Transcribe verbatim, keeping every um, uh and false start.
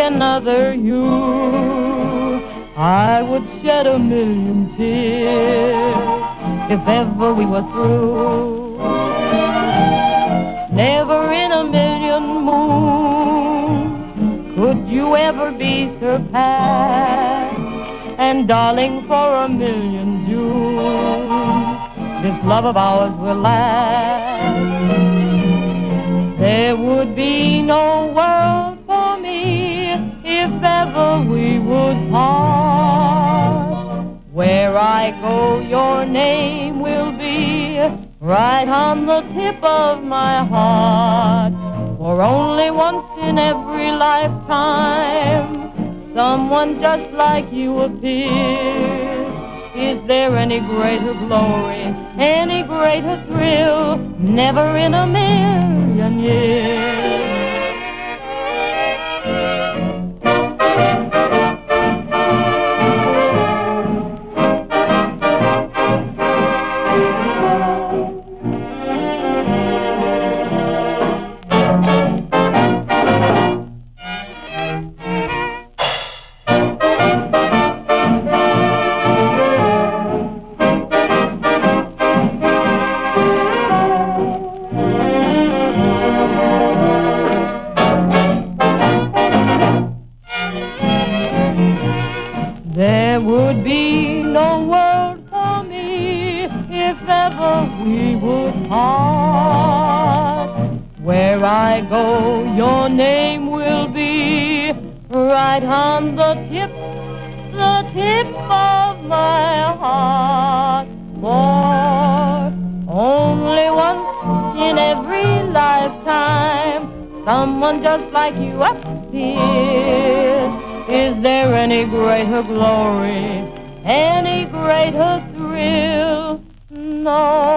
another you, I would shed a million tears if ever we were through. Never in a million moons could you ever be surpassed. And darling, for a million Junes, this love of ours will last. There would be no world for me if ever we would part. Where I go, your name will be right on the tip of my heart. For only once in every lifetime, someone just like you appears. Is there any greater glory, any greater thrill? Never in a million years. There would be no world for me if ever we would part. Where I go, your name will be right on the tip, the tip of my heart. For only once in every lifetime, someone just like you appears. Is there any greater glory, any greater thrill? No.